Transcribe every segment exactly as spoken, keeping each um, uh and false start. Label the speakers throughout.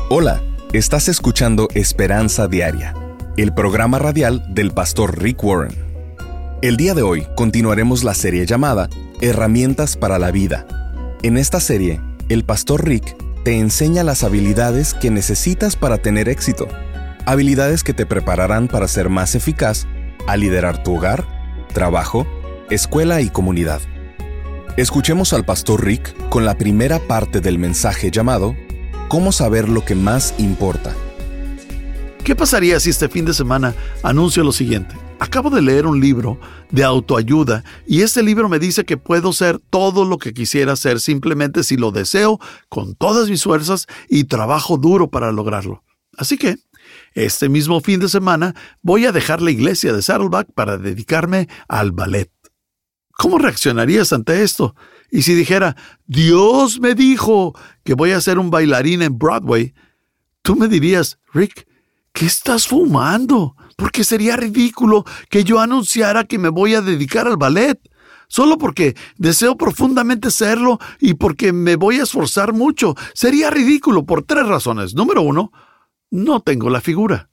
Speaker 1: Hola, estás escuchando Esperanza Diaria, el programa radial del pastor Rick Warren. El día de hoy continuaremos la serie llamada Herramientas para la Vida. En esta serie, el pastor Rick te enseña las habilidades que necesitas para tener éxito. Habilidades que te prepararán para ser más eficaz al liderar tu hogar, trabajo, escuela y comunidad. Escuchemos al pastor Rick con la primera parte del mensaje llamado ¿Cómo saber lo que más importa?
Speaker 2: ¿Qué pasaría si este fin de semana anuncio lo siguiente? Acabo de leer un libro de autoayuda y este libro me dice que puedo ser todo lo que quisiera ser simplemente si lo deseo con todas mis fuerzas y trabajo duro para lograrlo. Así que, este mismo fin de semana voy a dejar la iglesia de Saddleback para dedicarme al ballet. ¿Cómo reaccionarías ante esto? Y si dijera, Dios me dijo que voy a ser un bailarín en Broadway, tú me dirías, Rick, ¿qué estás fumando? Porque sería ridículo que yo anunciara que me voy a dedicar al ballet, solo porque deseo profundamente serlo y porque me voy a esforzar mucho. Sería ridículo por tres razones. Número uno, no tengo la figura.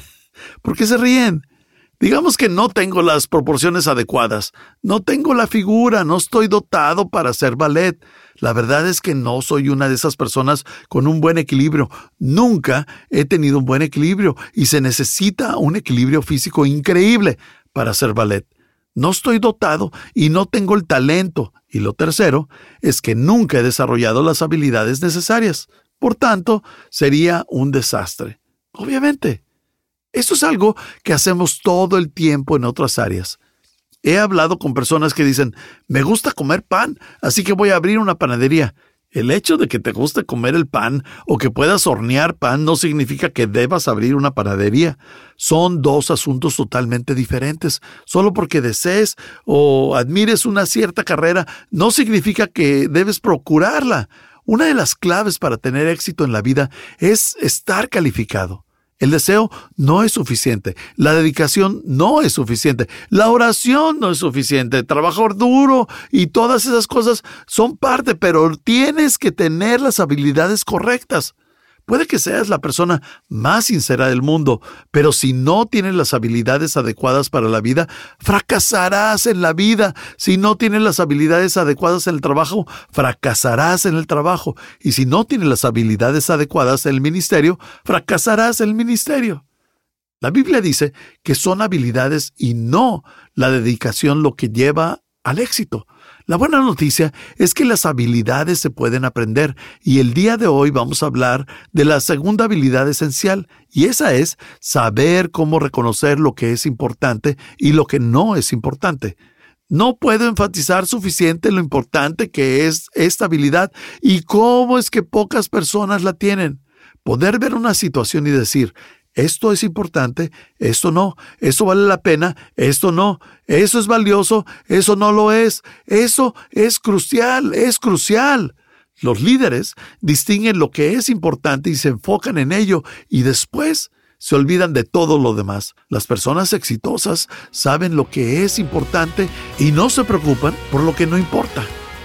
Speaker 2: ¿Por qué se ríen? Digamos que no tengo las proporciones adecuadas, no tengo la figura, no estoy dotado para hacer ballet. La verdad es que no soy una de esas personas con un buen equilibrio. Nunca he tenido un buen equilibrio y se necesita un equilibrio físico increíble para hacer ballet. No estoy dotado y no tengo el talento. Y lo tercero es que nunca he desarrollado las habilidades necesarias. Por tanto, sería un desastre. Obviamente. Esto es algo que hacemos todo el tiempo en otras áreas. He hablado con personas que dicen, me gusta comer pan, así que voy a abrir una panadería. El hecho de que te guste comer el pan o que puedas hornear pan no significa que debas abrir una panadería. Son dos asuntos totalmente diferentes. Solo porque desees o admires una cierta carrera no significa que debes procurarla. Una de las claves para tener éxito en la vida es estar calificado. El deseo no es suficiente, la dedicación no es suficiente, la oración no es suficiente, trabajar duro y todas esas cosas son parte, pero tienes que tener las habilidades correctas. Puede que seas la persona más sincera del mundo, pero si no tienes las habilidades adecuadas para la vida, fracasarás en la vida. Si no tienes las habilidades adecuadas en el trabajo, fracasarás en el trabajo. Y si no tienes las habilidades adecuadas en el ministerio, fracasarás en el ministerio. La Biblia dice que son habilidades y no la dedicación lo que lleva al éxito. La buena noticia es que las habilidades se pueden aprender y el día de hoy vamos a hablar de la segunda habilidad esencial y esa es saber cómo reconocer lo que es importante y lo que no es importante. No puedo enfatizar suficiente lo importante que es esta habilidad y cómo es que pocas personas la tienen. Poder ver una situación y decir, esto es importante, esto no, esto vale la pena, esto no, eso es valioso, eso no lo es, eso es crucial, es crucial. Los líderes distinguen lo que es importante y se enfocan en ello y después se olvidan de todo lo demás. Las personas exitosas saben lo que es importante y no se preocupan por lo que no importa.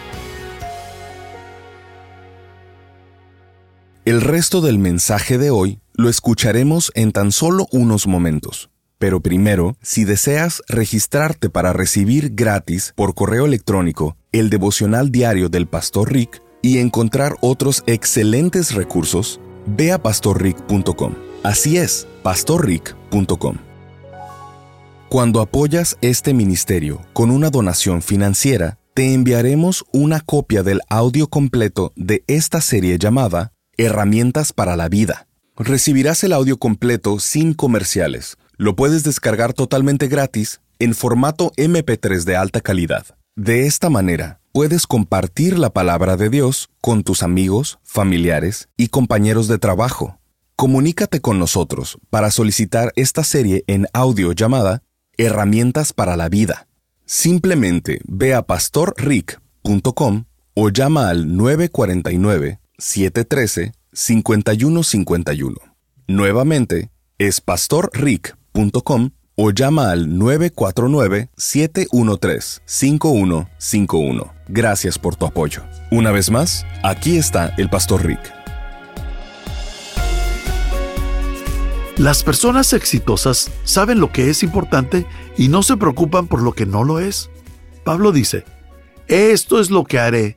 Speaker 1: El resto del mensaje de hoy lo escucharemos en tan solo unos momentos. Pero primero, si deseas registrarte para recibir gratis por correo electrónico el devocional diario del pastor Rick y encontrar otros excelentes recursos, ve a pastor rick punto com. Así es, pastor rick punto com. Cuando apoyas este ministerio con una donación financiera, te enviaremos una copia del audio completo de esta serie llamada Herramientas para la Vida. Recibirás el audio completo sin comerciales. Lo puedes descargar totalmente gratis en formato eme pe tres de alta calidad. De esta manera, puedes compartir la palabra de Dios con tus amigos, familiares y compañeros de trabajo. Comunícate con nosotros para solicitar esta serie en audio llamada Herramientas para la Vida. Simplemente ve a pastor rick punto com o llama al nueve cuatro nueve, siete uno tres, cinco uno cinco uno. Nuevamente, es pastor rick punto com o llama al nueve cuatro nueve, siete uno tres, cinco uno cinco uno. Gracias por tu apoyo. Una vez más, aquí está el pastor Rick.
Speaker 2: Las personas exitosas saben lo que es importante y no se preocupan por lo que no lo es. Pablo dice, esto es lo que haré,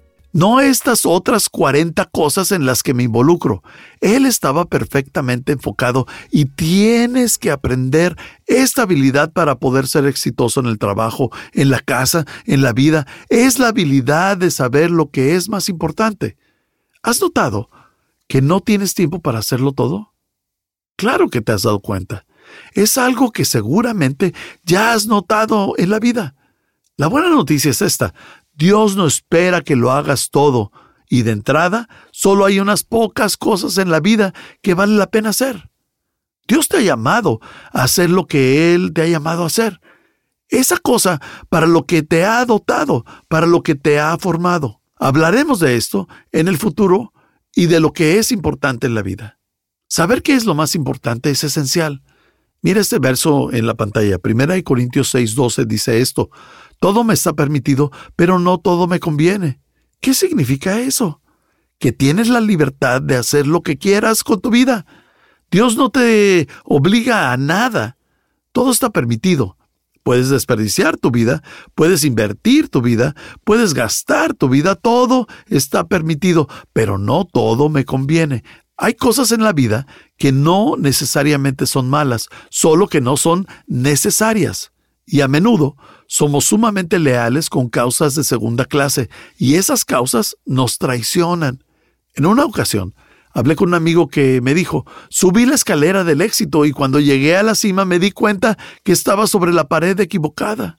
Speaker 2: no estas otras cuarenta cosas en las que me involucro. Él estaba perfectamente enfocado y tienes que aprender esta habilidad para poder ser exitoso en el trabajo, en la casa, en la vida. Es la habilidad de saber lo que es más importante. ¿Has notado que no tienes tiempo para hacerlo todo? Claro que te has dado cuenta. Es algo que seguramente ya has notado en la vida. La buena noticia es esta. Dios no espera que lo hagas todo, y de entrada, solo hay unas pocas cosas en la vida que vale la pena hacer. Dios te ha llamado a hacer lo que Él te ha llamado a hacer. Esa cosa para lo que te ha dotado, para lo que te ha formado. Hablaremos de esto en el futuro y de lo que es importante en la vida. Saber qué es lo más importante es esencial. Mira este verso en la pantalla. Primera de Corintios seis doce dice esto. Todo me está permitido, pero no todo me conviene. ¿Qué significa eso? Que tienes la libertad de hacer lo que quieras con tu vida. Dios no te obliga a nada. Todo está permitido. Puedes desperdiciar tu vida, puedes invertir tu vida, puedes gastar tu vida. Todo está permitido, pero no todo me conviene. Hay cosas en la vida que no necesariamente son malas, solo que no son necesarias. Y a menudo somos sumamente leales con causas de segunda clase, y esas causas nos traicionan. En una ocasión, hablé con un amigo que me dijo, subí la escalera del éxito y cuando llegué a la cima me di cuenta que estaba sobre la pared equivocada.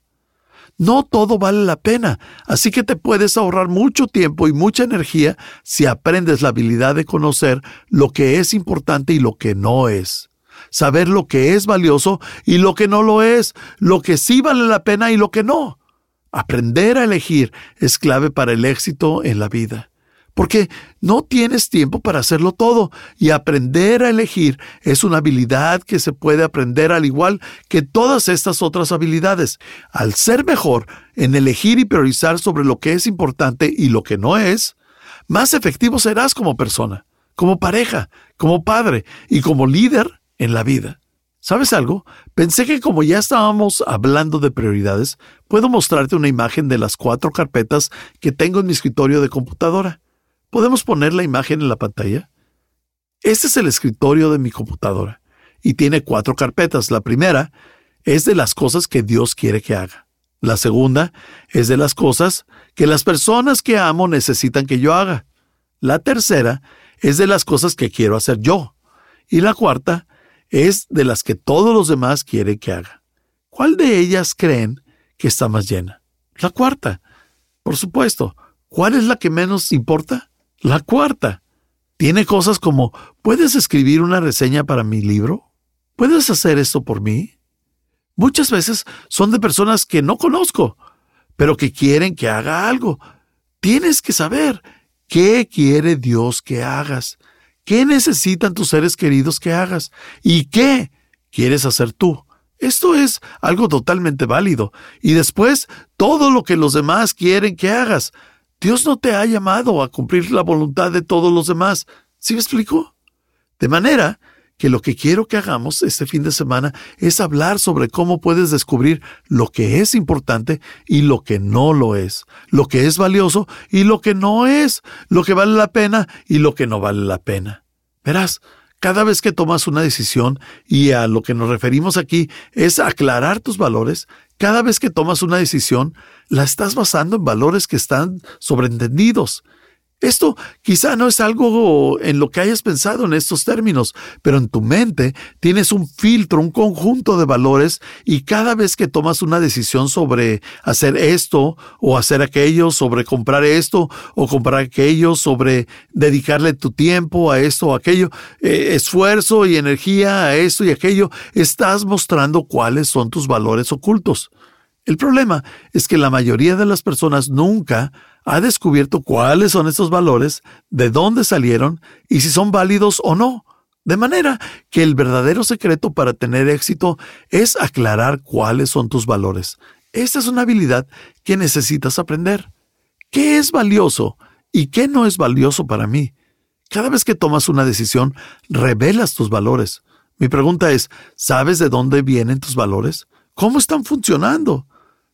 Speaker 2: No todo vale la pena, así que te puedes ahorrar mucho tiempo y mucha energía si aprendes la habilidad de conocer lo que es importante y lo que no es. Saber lo que es valioso y lo que no lo es, lo que sí vale la pena y lo que no. Aprender a elegir es clave para el éxito en la vida. Porque no tienes tiempo para hacerlo todo, y aprender a elegir es una habilidad que se puede aprender al igual que todas estas otras habilidades. Al ser mejor en elegir y priorizar sobre lo que es importante y lo que no es, más efectivo serás como persona, como pareja, como padre y como líder en la vida. ¿Sabes algo? Pensé que como ya estábamos hablando de prioridades, puedo mostrarte una imagen de las cuatro carpetas que tengo en mi escritorio de computadora. ¿Podemos poner la imagen en la pantalla? Este es el escritorio de mi computadora y tiene cuatro carpetas. La primera es de las cosas que Dios quiere que haga. La segunda es de las cosas que las personas que amo necesitan que yo haga. La tercera es de las cosas que quiero hacer yo. Y la cuarta es de las que todos los demás quieren que haga. ¿Cuál de ellas creen que está más llena? La cuarta. Por supuesto. ¿Cuál es la que menos importa? La cuarta. Tiene cosas como, ¿puedes escribir una reseña para mi libro? ¿Puedes hacer esto por mí? Muchas veces son de personas que no conozco, pero que quieren que haga algo. Tienes que saber qué quiere Dios que hagas, qué necesitan tus seres queridos que hagas y qué quieres hacer tú. Esto es algo totalmente válido. Y después, todo lo que los demás quieren que hagas. Dios no te ha llamado a cumplir la voluntad de todos los demás. ¿Sí me explico? De manera que lo que quiero que hagamos este fin de semana es hablar sobre cómo puedes descubrir lo que es importante y lo que no lo es, lo que es valioso y lo que no es, lo que vale la pena y lo que no vale la pena. Verás, cada vez que tomas una decisión, y a lo que nos referimos aquí es aclarar tus valores, cada vez que tomas una decisión, la estás basando en valores que están sobreentendidos. Esto quizá no es algo en lo que hayas pensado en estos términos, pero en tu mente tienes un filtro, un conjunto de valores, y cada vez que tomas una decisión sobre hacer esto o hacer aquello, sobre comprar esto o comprar aquello, sobre dedicarle tu tiempo a esto o aquello, eh, esfuerzo y energía a esto y aquello, estás mostrando cuáles son tus valores ocultos. El problema es que la mayoría de las personas nunca ha descubierto cuáles son estos valores, de dónde salieron y si son válidos o no. De manera que el verdadero secreto para tener éxito es aclarar cuáles son tus valores. Esta es una habilidad que necesitas aprender. ¿Qué es valioso y qué no es valioso para mí? Cada vez que tomas una decisión, revelas tus valores. Mi pregunta es, ¿sabes de dónde vienen tus valores? ¿Cómo están funcionando?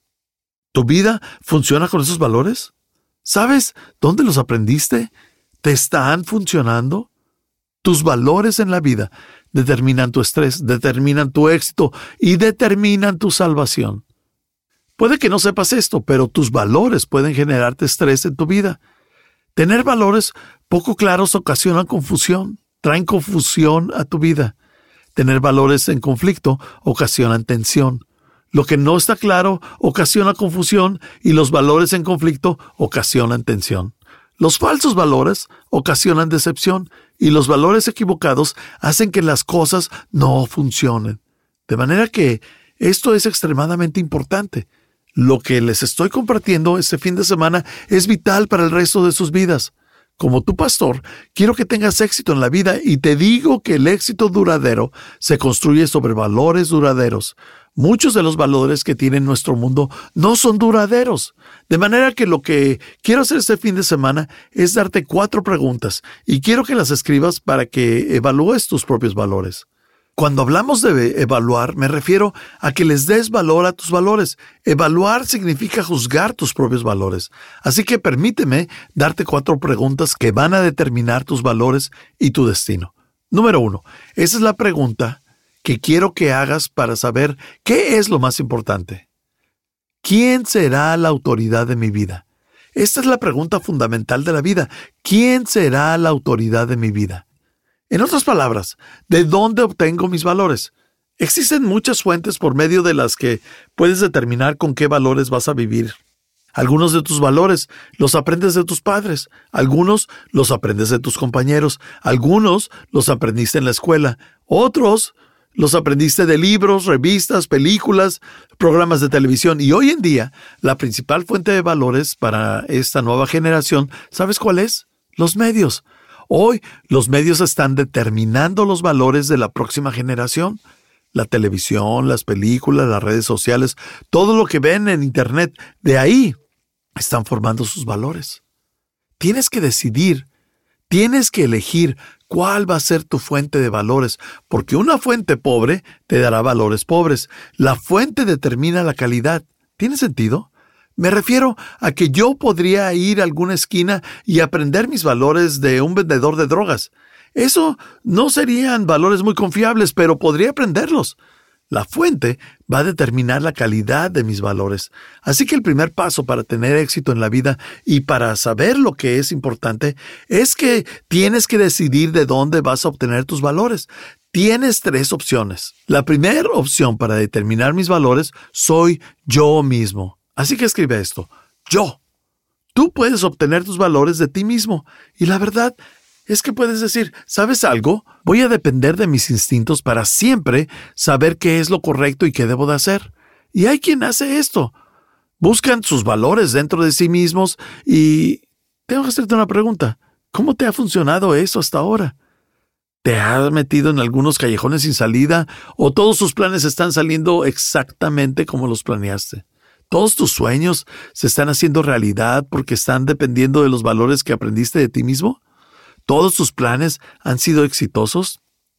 Speaker 2: ¿Tu vida funciona con esos valores? ¿Sabes dónde los aprendiste? ¿Te están funcionando? Tus valores en la vida determinan tu estrés, determinan tu éxito y determinan tu salvación. Puede que no sepas esto, pero tus valores pueden generarte estrés en tu vida. Tener valores poco claros ocasiona confusión, traen confusión a tu vida. Tener valores en conflicto ocasionan tensión. Lo que no está claro ocasiona confusión y los valores en conflicto ocasionan tensión. Los falsos valores ocasionan decepción y los valores equivocados hacen que las cosas no funcionen. De manera que esto es extremadamente importante. Lo que les estoy compartiendo este fin de semana es vital para el resto de sus vidas. Como tu pastor, quiero que tengas éxito en la vida y te digo que el éxito duradero se construye sobre valores duraderos. Muchos de los valores que tiene nuestro mundo no son duraderos. De manera que lo que quiero hacer este fin de semana es darte cuatro preguntas y quiero que las escribas para que evalúes tus propios valores. Cuando hablamos de evaluar, me refiero a que les des valor a tus valores. Evaluar significa juzgar tus propios valores. Así que permíteme darte cuatro preguntas que van a determinar tus valores y tu destino. Número uno, esa es la pregunta que quiero que hagas para saber qué es lo más importante. ¿Quién será la autoridad de mi vida? Esta es la pregunta fundamental de la vida. ¿Quién será la autoridad de mi vida? En otras palabras, ¿de dónde obtengo mis valores? Existen muchas fuentes por medio de las que puedes determinar con qué valores vas a vivir. Algunos de tus valores los aprendes de tus padres, algunos los aprendes de tus compañeros, algunos los aprendiste en la escuela, otros los aprendiste de libros, revistas, películas, programas de televisión. Y hoy en día, la principal fuente de valores para esta nueva generación, ¿sabes cuál es? Los medios. Hoy, los medios están determinando los valores de la próxima generación. La televisión, las películas, las redes sociales, todo lo que ven en Internet, de ahí están formando sus valores. Tienes que decidir, tienes que elegir cuál va a ser tu fuente de valores, porque una fuente pobre te dará valores pobres. La fuente determina la calidad. ¿Tiene sentido? Me refiero a que yo podría ir a alguna esquina y aprender mis valores de un vendedor de drogas. Eso no serían valores muy confiables, pero podría aprenderlos. La fuente va a determinar la calidad de mis valores. Así que el primer paso para tener éxito en la vida y para saber lo que es importante es que tienes que decidir de dónde vas a obtener tus valores. Tienes tres opciones. La primera opción para determinar mis valores soy yo mismo. Así que escribe esto. Yo. Tú puedes obtener tus valores de ti mismo. Y la verdad es que puedes decir, ¿sabes algo? Voy a depender de mis instintos para siempre saber qué es lo correcto y qué debo de hacer. Y hay quien hace esto. Buscan sus valores dentro de sí mismos y tengo que hacerte una pregunta. ¿Cómo te ha funcionado eso hasta ahora? ¿Te has metido en algunos callejones sin salida o todos tus planes están saliendo exactamente como los planeaste? ¿Todos tus sueños se están haciendo realidad porque están dependiendo de los valores que aprendiste de ti mismo? ¿Todos tus planes han sido exitosos?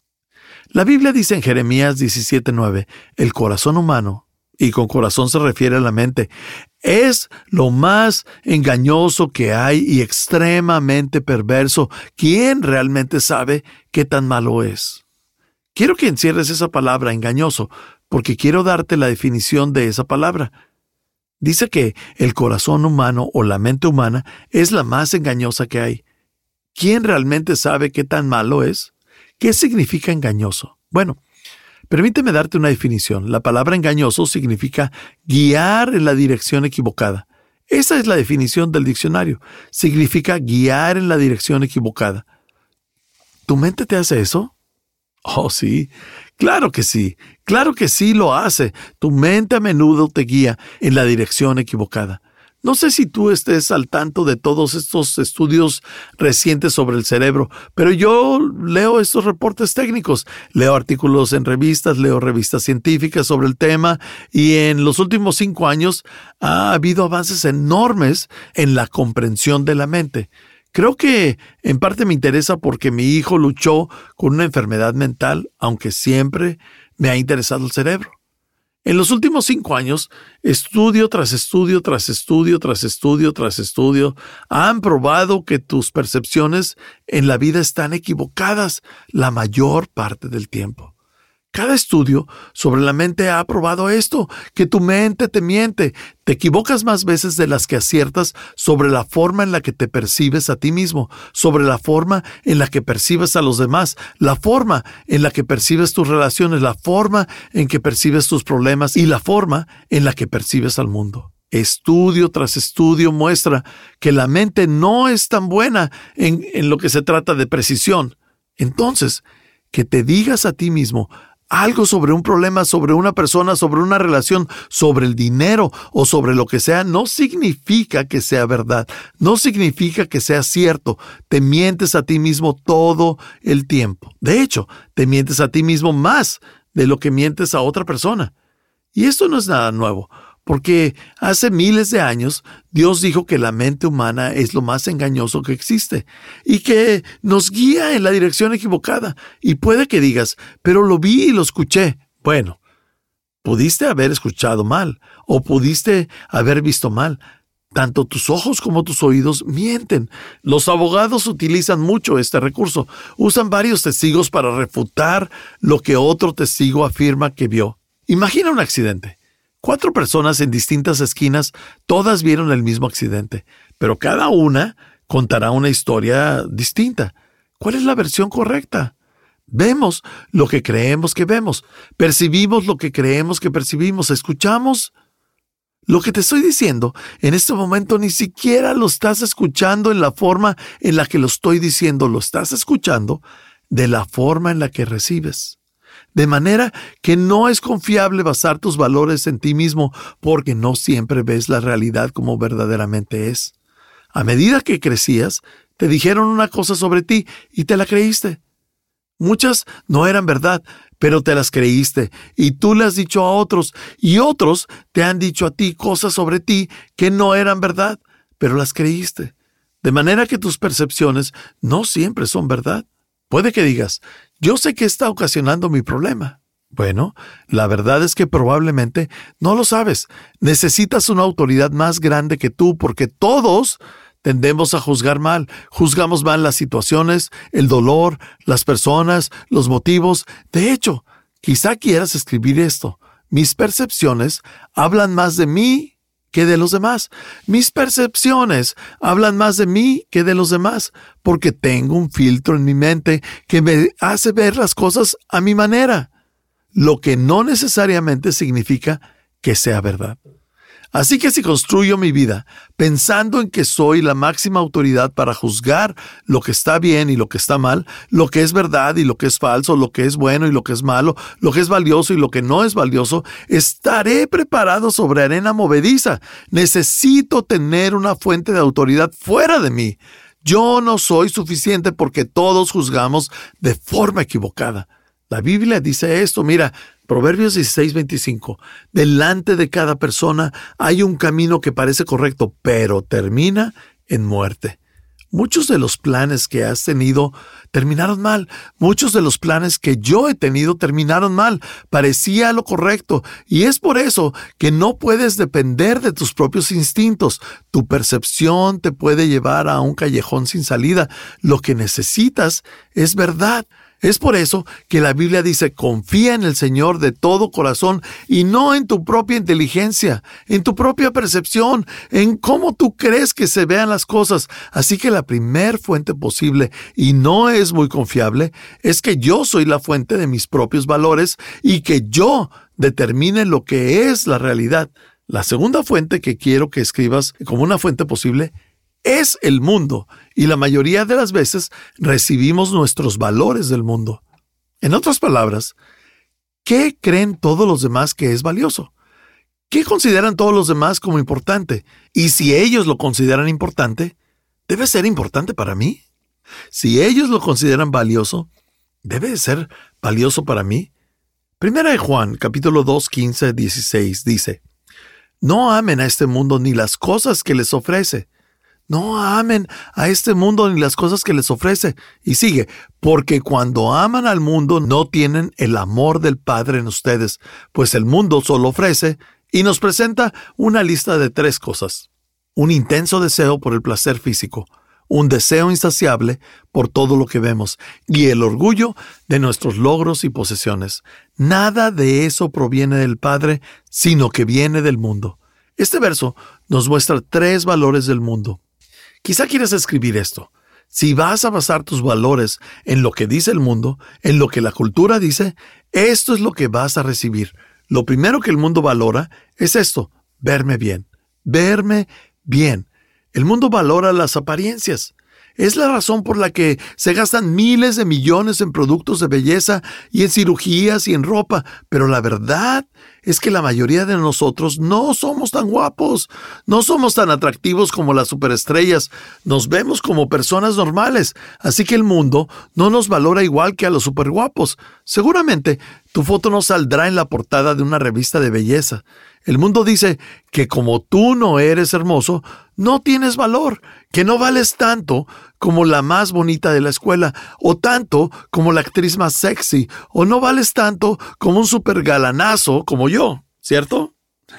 Speaker 2: La Biblia dice en Jeremías diecisiete nueve, el corazón humano, y con corazón se refiere a la mente, es lo más engañoso que hay y extremadamente perverso. ¿Quién realmente sabe qué tan malo es? Quiero que encierres esa palabra engañoso, porque quiero darte la definición de esa palabra. Dice que el corazón humano o la mente humana es la más engañosa que hay. ¿Quién realmente sabe qué tan malo es? ¿Qué significa engañoso? Bueno, permíteme darte una definición. La palabra engañoso significa guiar en la dirección equivocada. Esa es la definición del diccionario. Significa guiar en la dirección equivocada. ¿Tu mente te hace eso? Oh, sí. Claro que sí. Claro que sí lo hace. Tu mente a menudo te guía en la dirección equivocada. No sé si tú estés al tanto de todos estos estudios recientes sobre el cerebro, pero yo leo estos reportes técnicos, leo artículos en revistas, leo revistas científicas sobre el tema y en los últimos cinco años ha habido avances enormes en la comprensión de la mente. Creo que en parte me interesa porque mi hijo luchó con una enfermedad mental, aunque siempre me ha interesado el cerebro. En los últimos cinco años, estudio tras estudio, tras estudio, tras estudio, tras estudio, han probado que tus percepciones en la vida están equivocadas la mayor parte del tiempo. Cada estudio sobre la mente ha probado esto, que tu mente te miente. Te equivocas más veces de las que aciertas sobre la forma en la que te percibes a ti mismo, sobre la forma en la que percibes a los demás, la forma en la que percibes tus relaciones, la forma en que percibes tus problemas y la forma en la que percibes al mundo. Estudio tras estudio muestra que la mente no es tan buena en, en lo que se trata de precisión. Entonces, que te digas a ti mismo algo sobre un problema, sobre una persona, sobre una relación, sobre el dinero o sobre lo que sea, no significa que sea verdad, no significa que sea cierto. Te mientes a ti mismo todo el tiempo. De hecho, te mientes a ti mismo más de lo que mientes a otra persona. Y esto no es nada nuevo, porque hace miles de años Dios dijo que la mente humana es lo más engañoso que existe y que nos guía en la dirección equivocada. Y puede que digas, pero lo vi y lo escuché. Bueno, pudiste haber escuchado mal o pudiste haber visto mal. Tanto tus ojos como tus oídos mienten. Los abogados utilizan mucho este recurso. Usan varios testigos para refutar lo que otro testigo afirma que vio. Imagina un accidente. Cuatro personas en distintas esquinas, todas vieron el mismo accidente, pero cada una contará una historia distinta. ¿Cuál es la versión correcta? Vemos lo que creemos que vemos, percibimos lo que creemos que percibimos, escuchamos. Lo que te estoy diciendo en este momento ni siquiera lo estás escuchando en la forma en la que lo estoy diciendo, lo estás escuchando de la forma en la que recibes. De manera que no es confiable basar tus valores en ti mismo porque no siempre ves la realidad como verdaderamente es. A medida que crecías, te dijeron una cosa sobre ti y te la creíste. Muchas no eran verdad, pero te las creíste y tú le has dicho a otros y otros te han dicho a ti cosas sobre ti que no eran verdad, pero las creíste. De manera que tus percepciones no siempre son verdad. Puede que digas, yo sé qué está ocasionando mi problema. Bueno, la verdad es que probablemente no lo sabes. Necesitas una autoridad más grande que tú porque todos tendemos a juzgar mal. Juzgamos mal las situaciones, el dolor, las personas, los motivos. De hecho, quizá quieras escribir esto. Mis percepciones hablan más de mí que de los demás. Mis percepciones hablan más de mí que de los demás, porque tengo un filtro en mi mente que me hace ver las cosas a mi manera, lo que no necesariamente significa que sea verdad. Así que si construyo mi vida pensando en que soy la máxima autoridad para juzgar lo que está bien y lo que está mal, lo que es verdad y lo que es falso, lo que es bueno y lo que es malo, lo que es valioso y lo que no es valioso, estaré preparado sobre arena movediza. Necesito tener una fuente de autoridad fuera de mí. Yo no soy suficiente porque todos juzgamos de forma equivocada. La Biblia dice esto, mira, Proverbios dieciséis veinticinco. Delante de cada persona hay un camino que parece correcto, pero termina en muerte. Muchos de los planes que has tenido terminaron mal. Muchos de los planes que yo he tenido terminaron mal. Parecía lo correcto. Y es por eso que no puedes depender de tus propios instintos. Tu percepción te puede llevar a un callejón sin salida. Lo que necesitas es verdad. Es por eso que la Biblia dice, confía en el Señor de todo corazón y no en tu propia inteligencia, en tu propia percepción, en cómo tú crees que se vean las cosas. Así que la primer fuente posible, y no es muy confiable, es que yo soy la fuente de mis propios valores y que yo determine lo que es la realidad. La segunda fuente que quiero que escribas como una fuente posible es el mundo, y la mayoría de las veces recibimos nuestros valores del mundo. En otras palabras, ¿qué creen todos los demás que es valioso? ¿Qué consideran todos los demás como importante? Y si ellos lo consideran importante, ¿debe ser importante para mí? Si ellos lo consideran valioso, ¿debe ser valioso para mí? Primera de Juan, capítulo dos, quince, dieciséis, dice, no amen a este mundo ni las cosas que les ofrece. No amen a este mundo ni las cosas que les ofrece. Y sigue, porque cuando aman al mundo no tienen el amor del Padre en ustedes, pues el mundo solo ofrece y nos presenta una lista de tres cosas. Un intenso deseo por el placer físico, un deseo insaciable por todo lo que vemos y el orgullo de nuestros logros y posesiones. Nada de eso proviene del Padre, sino que viene del mundo. Este verso nos muestra tres valores del mundo. Quizá quieras escribir esto. Si vas a basar tus valores en lo que dice el mundo, en lo que la cultura dice, esto es lo que vas a recibir. Lo primero que el mundo valora es esto, verme bien. Verme bien. El mundo valora las apariencias. Es la razón por la que se gastan miles de millones en productos de belleza y en cirugías y en ropa, pero la verdad es que la mayoría de nosotros no somos tan guapos, no somos tan atractivos como las superestrellas, nos vemos como personas normales, así que el mundo no nos valora igual que a los superguapos. Seguramente tu foto no saldrá en la portada de una revista de belleza. El mundo dice que como tú no eres hermoso, no tienes valor, que no vales tanto como la más bonita de la escuela, o tanto como la actriz más sexy, o no vales tanto como un supergalanazo como yo, ¿cierto?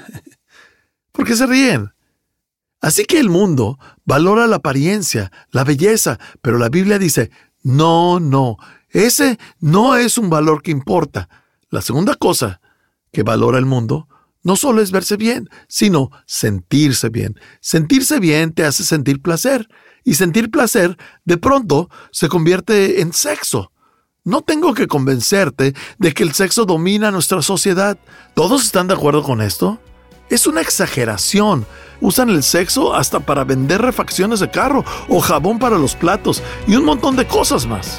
Speaker 2: ¿Por qué se ríen? Así que el mundo valora la apariencia, la belleza, pero la Biblia dice, no, no, ese no es un valor que importa. La segunda cosa que valora el mundo no solo es verse bien, sino sentirse bien. Sentirse bien te hace sentir placer, y sentir placer de pronto se convierte en sexo. No tengo que convencerte de que el sexo domina nuestra sociedad. ¿Todos están de acuerdo con esto? Es una exageración. Usan el sexo hasta para vender refacciones de carro o jabón para los platos y un montón de cosas más.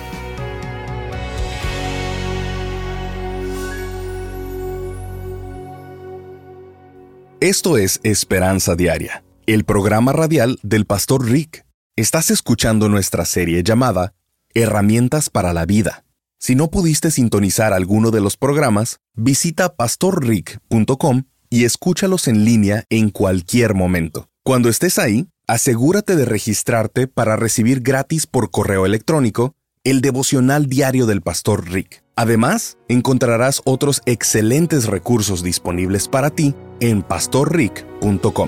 Speaker 1: Esto es Esperanza Diaria, el programa radial del Pastor Rick. Estás escuchando nuestra serie llamada Herramientas para la Vida. Si no pudiste sintonizar alguno de los programas, visita pastor rick punto com y escúchalos en línea en cualquier momento. Cuando estés ahí, asegúrate de registrarte para recibir gratis por correo electrónico el devocional diario del Pastor Rick. Además, encontrarás otros excelentes recursos disponibles para ti en pastor rick punto com.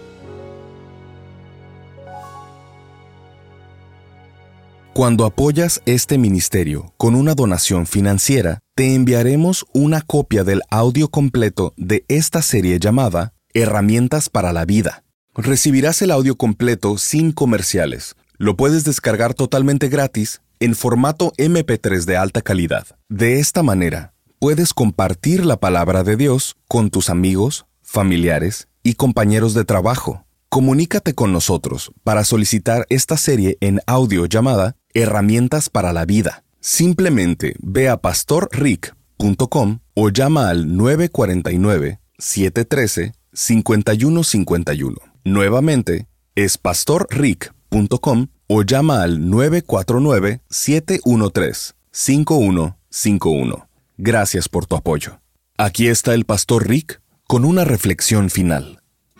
Speaker 1: Cuando apoyas este ministerio con una donación financiera, te enviaremos una copia del audio completo de esta serie llamada Herramientas para la Vida. Recibirás el audio completo sin comerciales. Lo puedes descargar totalmente gratis en formato eme pe tres de alta calidad. De esta manera, puedes compartir la palabra de Dios con tus amigos, familiares y compañeros de trabajo. Comunícate con nosotros para solicitar esta serie en audio llamada Herramientas para la Vida. Simplemente ve a pastor rick punto com o llama al nueve cuatro nueve, siete uno tres, cinco uno cinco uno. Nuevamente, es pastor rick punto com o llama al nueve cuatro nueve, siete uno tres, cinco uno cinco uno. Gracias por tu apoyo. Aquí está el Pastor Rick con una reflexión final.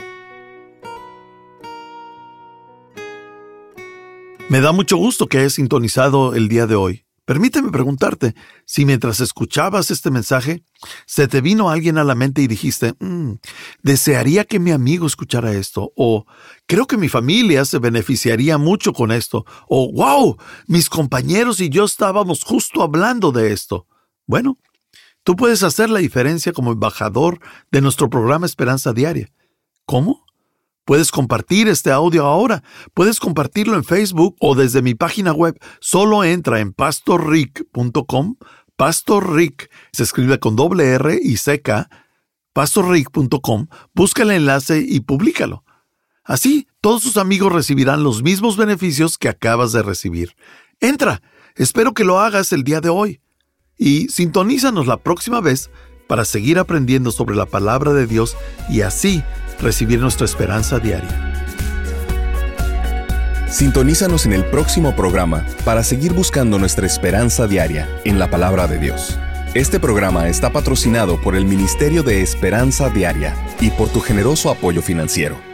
Speaker 2: Me da mucho gusto que hayas sintonizado el día de hoy. Permíteme preguntarte si mientras escuchabas este mensaje, se te vino alguien a la mente y dijiste, mm, desearía que mi amigo escuchara esto, o creo que mi familia se beneficiaría mucho con esto, o wow, mis compañeros y yo estábamos justo hablando de esto. Bueno, tú puedes hacer la diferencia como embajador de nuestro programa Esperanza Diaria. ¿Cómo? Puedes compartir este audio ahora. Puedes compartirlo en Facebook o desde mi página web. Solo entra en pastor rick punto com. Pastor Rick se escribe con doble R y C K. pastor rick punto com. Busca el enlace y públicalo. Así, todos tus amigos recibirán los mismos beneficios que acabas de recibir. Entra. Espero que lo hagas el día de hoy. Y sintonízanos la próxima vez para seguir aprendiendo sobre la palabra de Dios y así recibir nuestra esperanza diaria.
Speaker 1: Sintonízanos en el próximo programa para seguir buscando nuestra esperanza diaria en la palabra de Dios. Este programa está patrocinado por el Ministerio de Esperanza Diaria y por tu generoso apoyo financiero.